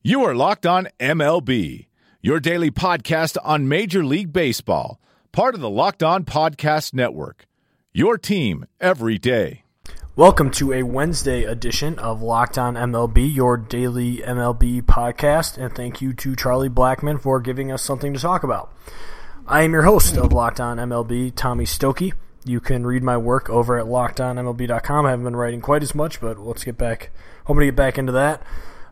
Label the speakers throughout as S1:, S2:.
S1: You are Locked On MLB, your daily podcast on Major League Baseball, part of the Locked On Podcast Network, your team every day.
S2: Welcome to a Wednesday edition of Locked On MLB, your daily MLB podcast, and thank you to Charlie Blackmon for giving us something to talk about. I am your host of Locked On MLB, Tommy Stokey. You can read my work over at LockedOnMLB.com. I haven't been writing quite as much, but hoping to get back into that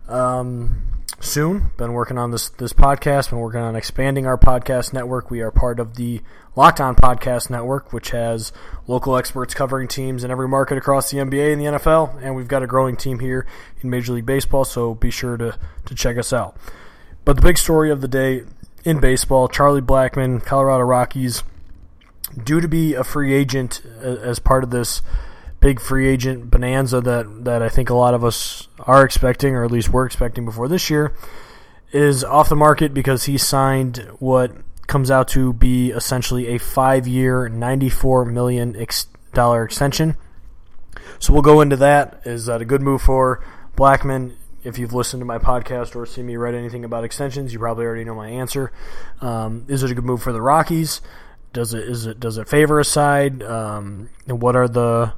S2: soon. Been working on this podcast, been working on expanding our podcast network. We are part of the Locked On Podcast Network, which has local experts covering teams in every market across the NBA and the NFL, and we've got a growing team here in Major League Baseball, so be sure to check us out. But the big story of the day in baseball, Charlie Blackmon, Colorado Rockies, due to be a free agent as part of this big free agent bonanza that I think a lot of us are expecting, or at least were expecting before this year, is off the market because he signed what comes out to be essentially a 5-year, $94 million extension. So we'll go into that. Is that a good move for Blackmon? If you've listened to my podcast or seen me write anything about extensions, you probably already know my answer. Is it a good move for the Rockies? Does it favor a side? And what are the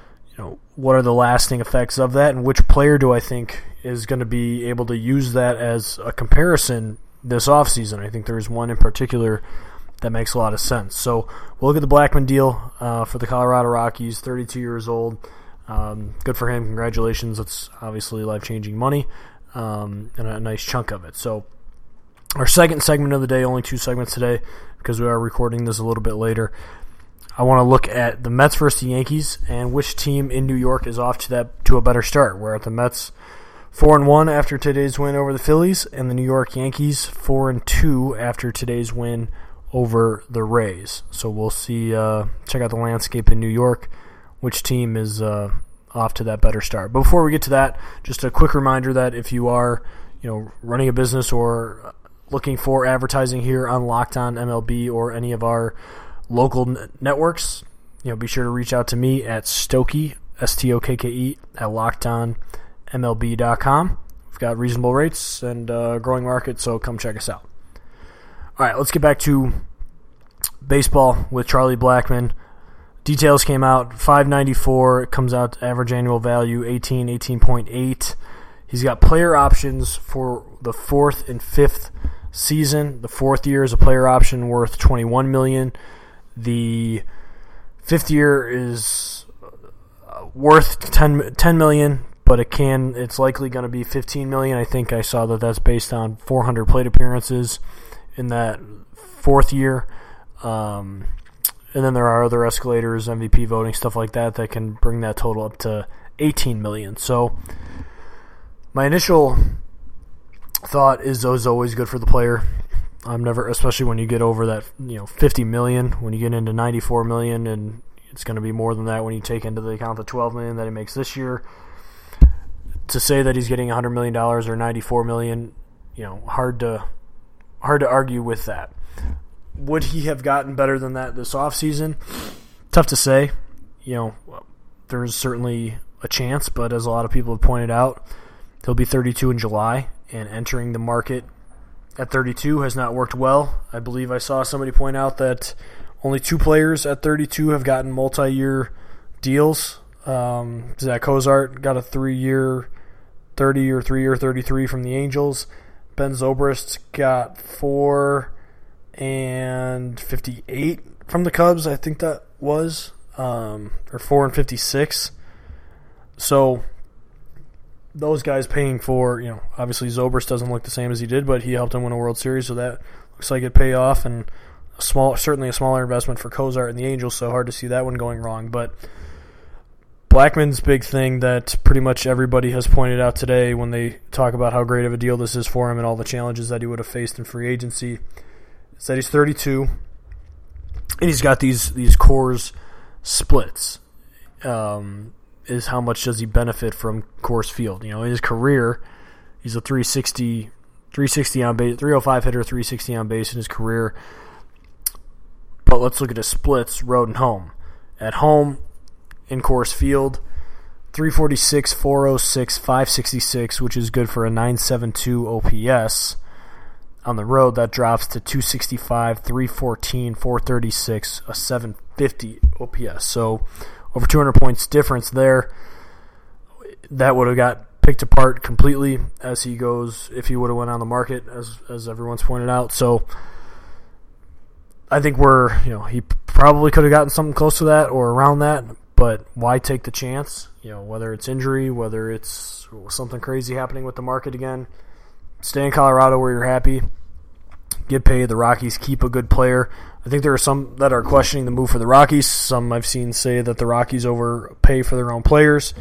S2: lasting effects of that, and which player do I think is going to be able to use that as a comparison this offseason? I think there's one in particular that makes a lot of sense. So we'll look at the Blackmon deal for the Colorado Rockies, 32 years old. Good for him. Congratulations. That's obviously life-changing money and a nice chunk of it. So our second segment of the day, only 2 segments today because we are recording this a little bit later. I want to look at the Mets versus the Yankees and which team in New York is off to a better start. We're at the Mets 4-1 after today's win over the Phillies, and the New York Yankees 4-2 after today's win over the Rays. So we'll see. Check out the landscape in New York. Which team is off to that better start? But before we get to that, just a quick reminder that if you are, running a business or looking for advertising here on Locked On MLB or any of our local networks, be sure to reach out to me at Stokey, Stokke, at LockedOnMLB.com. We've got reasonable rates and a growing market, so come check us out. All right, let's get back to baseball with Charlie Blackmon. Details came out, $594. It comes out to average annual value 18.8. He's got player options for the 4th and 5th season. The 4th year is a player option worth $21 million. The 5th year is worth $10 million, but it's likely going to be $15 million. I think I saw that that's based on 400 plate appearances in that 4th year. And then there are other escalators, MVP voting, stuff like that can bring that total up to $18 million. So my initial thought is those always good for the player. I'm never, especially when you get over that, $50 million, when you get into $94 million, and it's going to be more than that when you take into the account the $12 million that he makes this year. To say that he's getting $100 million or $94 million, hard to argue with that. Would he have gotten better than that this offseason? Tough to say. There's certainly a chance, but as a lot of people have pointed out, he'll be 32 in July, and entering the market at 32 has not worked well. I believe I saw somebody point out that only 2 players at 32 have gotten multi-year deals. Zach Cozart got a 3-year 30 or 3-year 33 from the Angels. Ben Zobrist got 4 and 58 from the Cubs, I think that was, or 4 and 56. So those guys paying for, obviously Zobrist doesn't look the same as he did, but he helped him win a World Series, so that looks like it pay off, and certainly a smaller investment for Cozart and the Angels, so hard to see that one going wrong. But Blackmon's big thing that pretty much everybody has pointed out today when they talk about how great of a deal this is for him and all the challenges that he would have faced in free agency is that he's 32, and he's got these Coors splits. Is how much does he benefit from Coors Field? In his career, he's a 360 on base, 305 hitter, 360 on base in his career. But let's look at his splits, road and home. At home, in Coors Field, 346, 406, 566, which is good for a 972 OPS. On the road, that drops to 265, 314, 436, a 750 OPS. So over 200 points difference there. That would have got picked apart completely as he goes, if he would have went on the market, as everyone's pointed out. So I think he probably could have gotten something close to that or around that, but why take the chance? Whether it's injury, whether it's something crazy happening with the market again, stay in Colorado where you're happy, get paid. The Rockies keep a good player. I think there are some that are questioning the move for the Rockies. Some I've seen say that the Rockies overpay for their own players.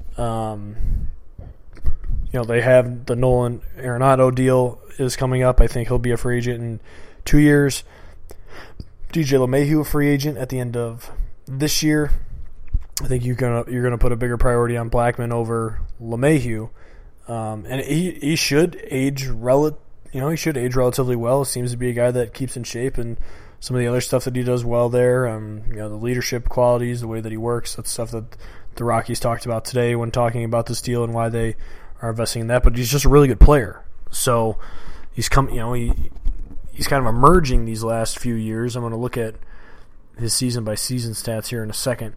S2: They have the Nolan Arenado deal is coming up. I think he'll be a free agent in 2 years. DJ LeMahieu, a free agent at the end of this year. I think you're gonna put a bigger priority on Blackmon over LeMahieu, and he should age relatively well. Seems to be a guy that keeps in shape, and some of the other stuff that he does well there. The leadership qualities, the way that he works. That's stuff that the Rockies talked about today when talking about this deal and why they are investing in that. But he's just a really good player. So he's kind of emerging these last few years. I'm going to look at his season-by-season stats here in a second.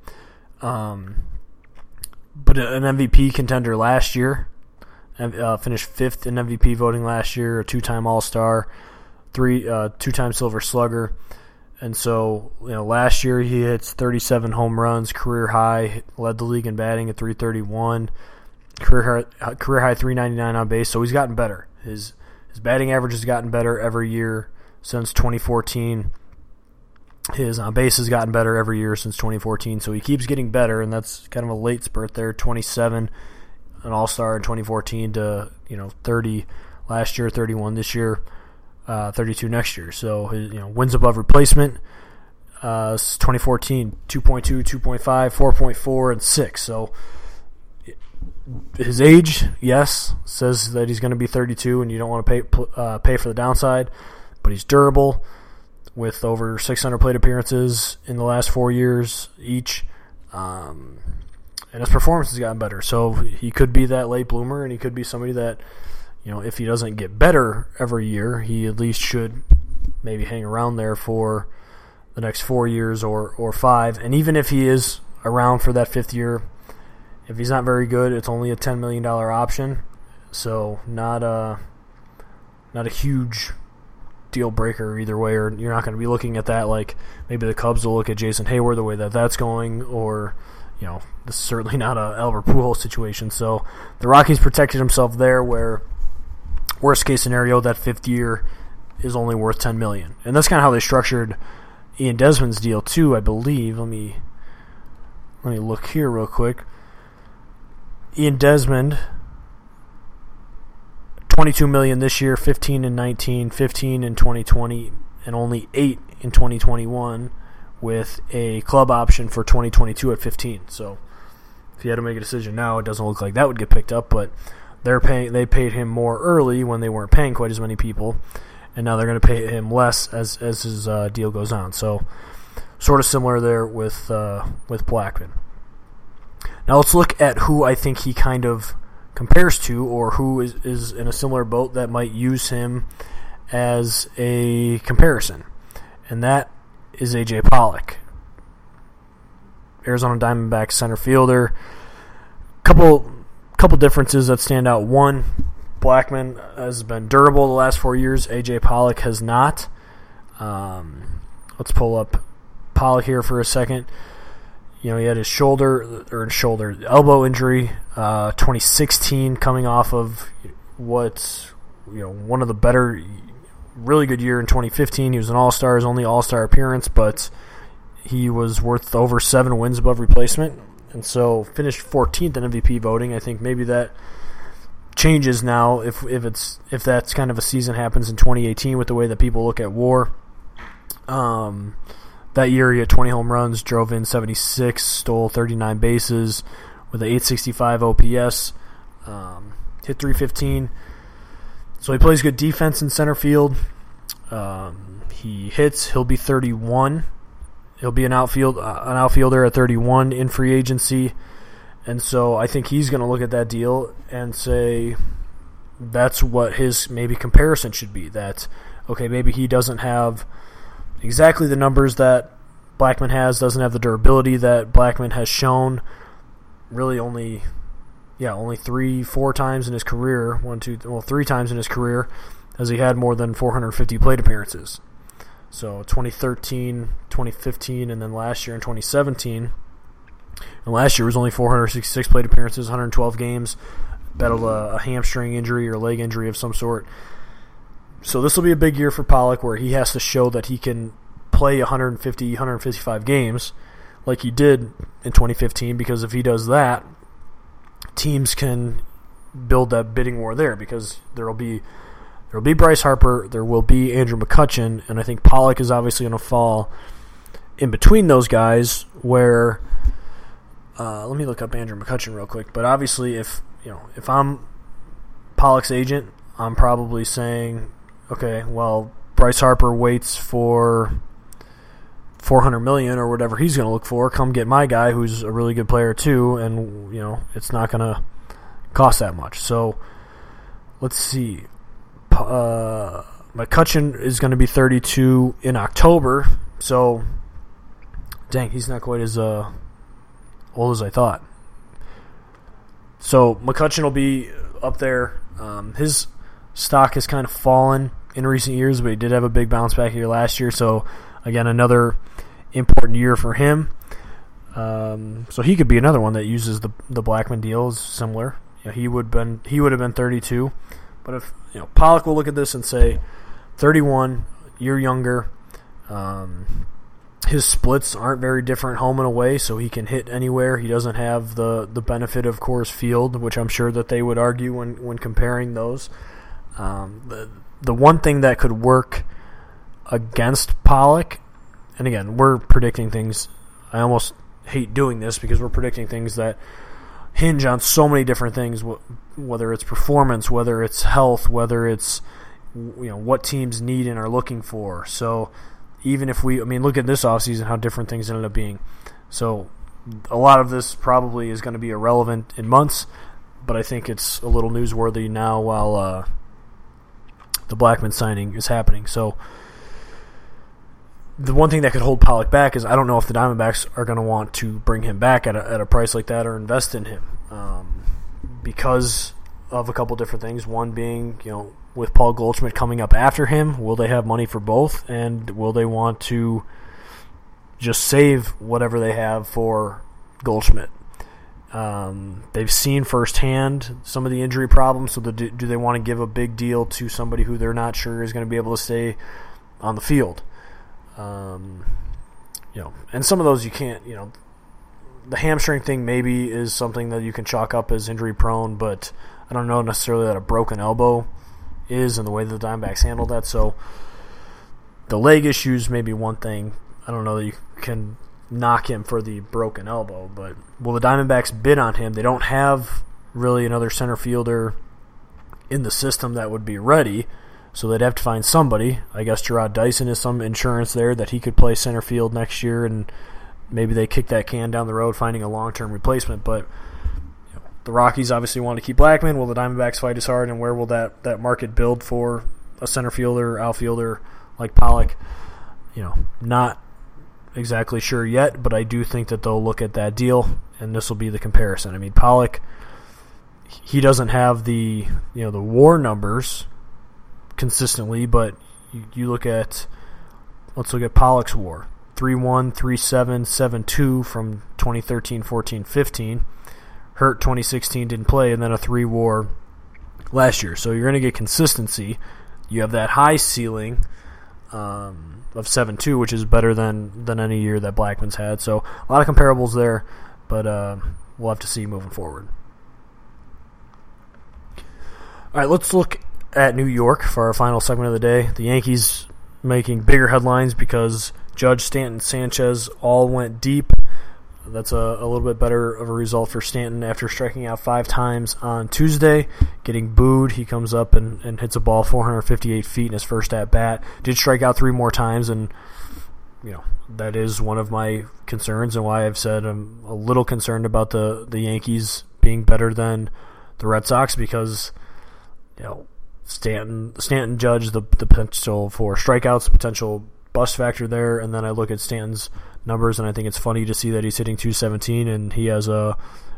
S2: But an MVP contender last year, finished fifth in MVP voting last year, a two-time All-Star, two-time Silver Slugger. And so, last year he hits 37 home runs, career high, led the league in batting at 331, career high 399 on base. So he's gotten better. His batting average has gotten better every year since 2014. His on base has gotten better every year since 2014. So he keeps getting better, and that's kind of a late spurt there. 27, an All-Star in 2014 to 30 last year, 31 this year. 32 next year. So his wins above replacement. 2014, 2.2, 2.5, 4.4, and 6. So his age, yes, says that he's going to be 32, and you don't want to pay for the downside. But he's durable, with over 600 plate appearances in the last 4 years each, and his performance has gotten better. So he could be that late bloomer, and he could be somebody that, if he doesn't get better every year, he at least should maybe hang around there for the next 4 years or 5. And even if he is around for that 5th year, if he's not very good, it's only a $10 million option. So not a huge deal breaker either way, or you're not going to be looking at that like maybe the Cubs will look at Jason Hayward the way that that's going, or this is certainly not a Albert Pujols situation. So the Rockies protected himself there, where worst case scenario, that 5th year is only worth $10 million. And that's kind of how they structured Ian Desmond's deal too, I believe. Let me look here real quick. Ian Desmond, $22 million this year, 15 in 19, 15 in 2020, and only 8 in 2021, with a club option for 2022 at 15. So if you had to make a decision now, it doesn't look like that would get picked up, but they paid him more early when they weren't paying quite as many people, and now they're going to pay him less as his deal goes on. So sort of similar there with Blackmon. Now let's look at who I think he kind of compares to, or who is in a similar boat that might use him as a comparison, and that is A.J. Pollock, Arizona Diamondbacks center fielder. Couple differences that stand out. One, Blackmon has been durable the last 4 years. A.J. Pollock has not. Let's pull up Pollock here for a second. He had his elbow injury, 2016, coming off of what's one of the better, really good year in 2015. He was an All-Star, his only All-Star appearance, but he was worth over 7 wins above replacement. And so finished 14th in MVP voting. I think maybe that changes now if that's kind of a season happens in 2018 with the way that people look at WAR. That year he had 20 home runs, drove in 76, stole 39 bases with an 865 OPS, hit 315. So he plays good defense in center field. He'll be 31. He'll be an outfielder at 31 in free agency, And so I think he's going to look at that deal and say that's what his maybe comparison should be. That, okay, maybe he doesn't have exactly the numbers that Blackmon has, doesn't have the durability that Blackmon has shown. Really only 3-4 times in his career, 3 times in his career has he had more than 450 plate appearances. So 2013, 2015, and then last year in 2017. And last year was only 466 plate appearances, 112 games, battled a hamstring injury or leg injury of some sort. So this will be a big year for Pollock where he has to show that he can play 150, 155 games like he did in 2015, because if he does that, teams can build that bidding war there, because there will be Bryce Harper, there will be Andrew McCutchen, and I think Pollock is obviously going to fall in between those guys where let me look up Andrew McCutchen real quick. But obviously if I'm Pollock's agent, I'm probably saying, okay, well, Bryce Harper waits for $400 million or whatever he's going to look for. Come get my guy who's a really good player too, and it's not going to cost that much. So let's see. McCutchen is going to be 32 in October, so dang, he's not quite as old as I thought. So McCutchen will be up there. His stock has kind of fallen in recent years, but he did have a big bounce back here last year. So again, another important year for him. So he could be another one that uses the Blackmon deal. Similar. He would have been 32. But if Pollock will look at this and say, 31, year younger. His splits aren't very different home and away, so he can hit anywhere. He doesn't have the benefit of Coors Field, which I'm sure that they would argue when comparing those. The one thing that could work against Pollock, and again, we're predicting things. I almost hate doing this because we're predicting things that hinge on so many different things, whether it's performance, whether it's health, whether it's what teams need and are looking for. So even if look at this offseason, how different things ended up being. So a lot of this probably is going to be irrelevant in months, but I think it's a little newsworthy now while the Blackmon signing is happening. So the one thing that could hold Pollock back is I don't know if the Diamondbacks are going to want to bring him back at a price like that or invest in him because of a couple different things. One being, with Paul Goldschmidt coming up after him, will they have money for both, and will they want to just save whatever they have for Goldschmidt? They've seen firsthand some of the injury problems, so do they want to give a big deal to somebody who they're not sure is going to be able to stay on the field? And some of those you can't, the hamstring thing maybe is something that you can chalk up as injury prone, but I don't know necessarily that a broken elbow is, and the way that the Diamondbacks handled that. So the leg issues may be one thing. I don't know that you can knock him for the broken elbow, but will the Diamondbacks bid on him? They don't have really another center fielder in the system that would be ready, so they'd have to find somebody. I guess Gerard Dyson is some insurance there that he could play center field next year, and maybe they kick that can down the road finding a long-term replacement. But the Rockies obviously want to keep Blackmon. Will the Diamondbacks fight as hard, and where will that market build for a center fielder, outfielder like Pollock? Not exactly sure yet, but I do think that they'll look at that deal, and this will be the comparison. Pollock, he doesn't have the the WAR numbers consistently, but let's look at Pollock's WAR. 3.1, 3.7, 7.2 from 2013, 14, 15. Hurt 2016, didn't play, and then a 3 WAR last year. So you're going to get consistency. You have that high ceiling of 7.2, which is better than any year that Blackmon's had. So a lot of comparables there, but we'll have to see moving forward. All right, let's look at New York for our final segment of the day. The Yankees making bigger headlines because Judge, Stanton, Sanchez all went deep. That's a little bit better of a result for Stanton after striking out 5 times on Tuesday, getting booed. He comes up and hits a ball 458 feet in his first at-bat. Did strike out 3 more times, and that is one of my concerns and why I've said I'm a little concerned about the Yankees being better than the Red Sox, because Stanton judged the potential for strikeouts, the potential bust factor there, and then I look at Stanton's numbers and I think it's funny to see that he's hitting 217 and he has a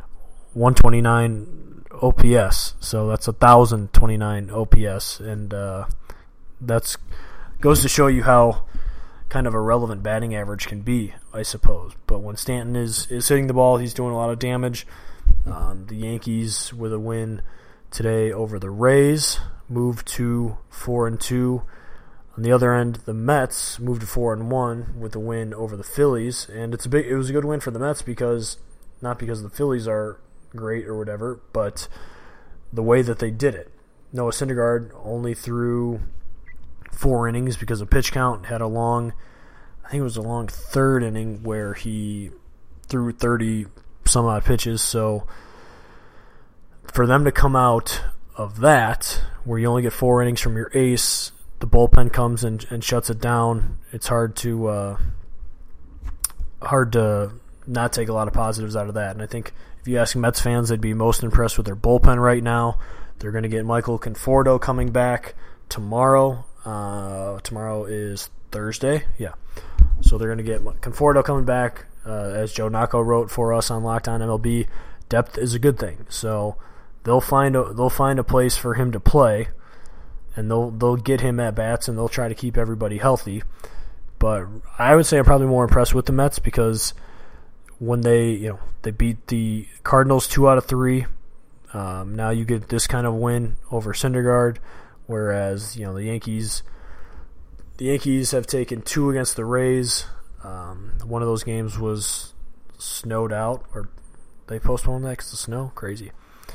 S2: 129 OPS, so that's 1,029 OPS, and that's goes to show you how kind of irrelevant batting average can be, I suppose. But when Stanton is hitting the ball, he's doing a lot of damage. The Yankees, with a win today over the Rays, moved to 4-2. On the other end, the Mets moved to 4-1 with a win over the Phillies, and it was a good win for the Mets not because the Phillies are great or whatever, but the way that they did it. Noah Syndergaard only threw 4 innings because of pitch count, had a long third inning where he threw 30 some odd pitches. So for them to come out of that, where you only get 4 innings from your ace, the bullpen comes and shuts it down. It's hard to not take a lot of positives out of that. And I think if you ask Mets fans, they'd be most impressed with their bullpen right now. They're going to get Michael Conforto coming back tomorrow. Tomorrow is Thursday. Yeah. So they're going to get Conforto coming back. As Joe Nacco wrote for us on Locked On MLB, depth is a good thing. So they'll find a place for him to play, and they'll get him at bats, and they'll try to keep everybody healthy. But I would say I'm probably more impressed with the Mets because when they beat the Cardinals 2 out of 3, now you get this kind of win over Syndergaard, whereas the Yankees have taken 2 against the Rays. One of those games was snowed out, or they postponed that because of snow. Crazy.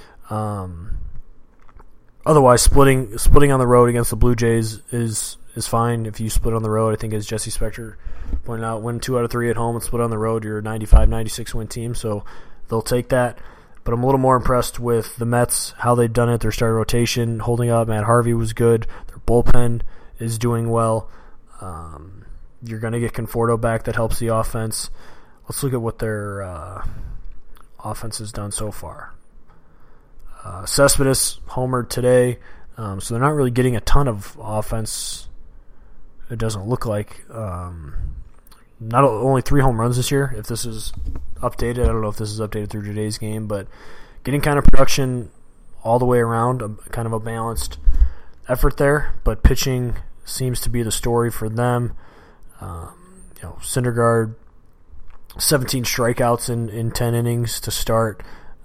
S2: Otherwise, splitting on the road against the Blue Jays is fine. If you split on the road, I think as Jesse Spector pointed out, win 2 out of 3 at home and split on the road, you're a 95-96 win team, so they'll take that. But I'm a little more impressed with the Mets, how they've done it. Their starting rotation holding up. Matt Harvey was good. Their bullpen is doing well. You're going to get Conforto back. That helps the offense. Let's look at what their offense has done so far. Cespedes homered today, so they're not really getting a ton of offense. It doesn't look like. Not only 3 home runs this year. If this is updated, I don't know if this is updated through today's game, but getting kind of production all the way around, kind of a balanced effort there. But pitching seems to be the story for them. Syndergaard, 17 strikeouts in 10 innings to start.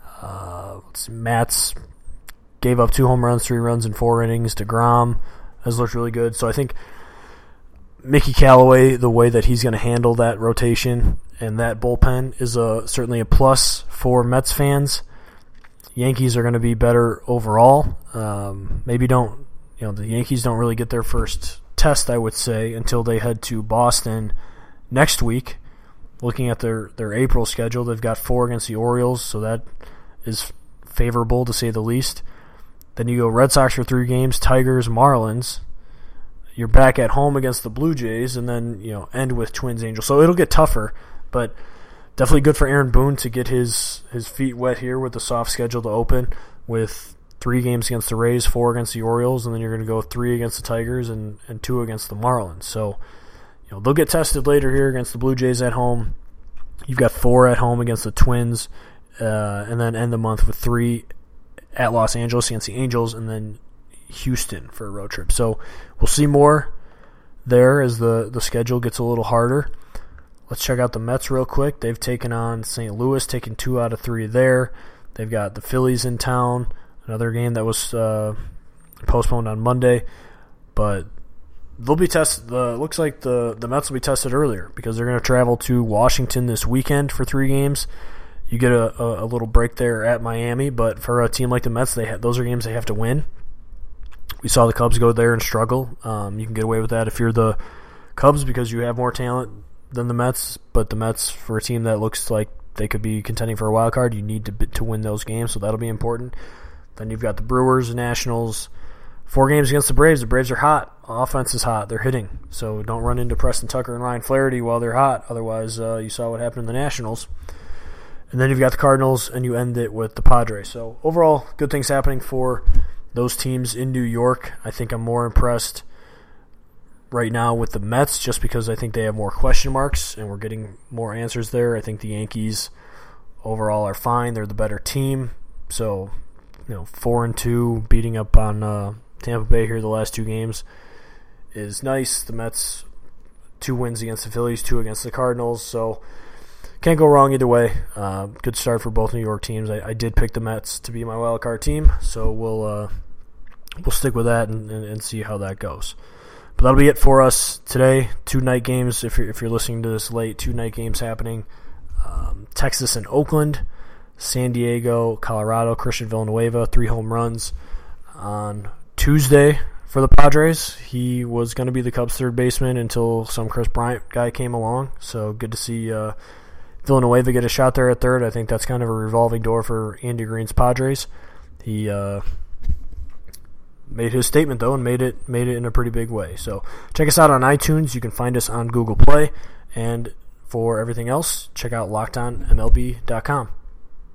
S2: Matz gave up 2 home runs, 3 runs in 4 innings. DeGrom has looked really good. So I think Mickey Callaway, the way that he's going to handle that rotation and that bullpen is certainly a plus for Mets fans. Yankees are going to be better overall. The Yankees don't really get their first test, I would say, until they head to Boston next week. Looking at their April schedule, they've got 4 against the Orioles, so that is favorable to say the least. Then you go Red Sox for 3 games, Tigers, Marlins. You're back at home against the Blue Jays, and then end with Twins, Angels. So it'll get tougher, but definitely good for Aaron Boone to get his feet wet here with the soft schedule to open with 3 games against the Rays, 4 against the Orioles, and then you're going to go 3 against the Tigers and 2 against the Marlins. So they'll get tested later here against the Blue Jays at home. You've got 4 at home against the Twins, and then end the month with 3 at Los Angeles against the Angels, and then Houston for a road trip. So we'll see more there as the schedule gets a little harder. Let's check out the Mets real quick. They've taken on St. Louis, taken 2 out of 3 there. They've got the Phillies in town, another game that was postponed on Monday. But they'll be tested. Looks like the Mets will be tested earlier because they're going to travel to Washington this weekend for 3 games. You get a little break there at Miami, but for a team like the Mets, those are games they have to win. We saw the Cubs go there and struggle. You can get away with that if you're the Cubs because you have more talent than the Mets, but the Mets, for a team that looks like they could be contending for a wild card, you need to win those games, so that'll be important. Then you've got the Brewers, Nationals, 4 games against the Braves. The Braves are hot. Offense is hot. They're hitting. So don't run into Preston Tucker and Ryan Flaherty while they're hot. Otherwise, you saw what happened in the Nationals. And then you've got the Cardinals, and you end it with the Padres. So overall, good things happening for those teams in New York. I think I'm more impressed right now with the Mets just because I think they have more question marks, and we're getting more answers there. I think the Yankees overall are fine. They're the better team. So, 4-2, beating up on Tampa Bay here the last 2 games is nice. The Mets, 2 wins against the Phillies, 2 against the Cardinals. So can't go wrong either way. Good start for both New York teams. I did pick the Mets to be my wild card team, so we'll stick with that and see how that goes. But that'll be it for us today. 2 night games. If you're listening to this late, 2 night games happening. Texas and Oakland, San Diego, Colorado, Christian Villanueva, 3 home runs on Tuesday for the Padres. He was going to be the Cubs' third baseman until some Chris Bryant guy came along. So good to see Villanueva get a shot there at third. I think that's kind of a revolving door for Andy Green's Padres. He made his statement, though, and made it in a pretty big way. So check us out on iTunes. You can find us on Google Play. And for everything else, check out LockedOnMLB.com.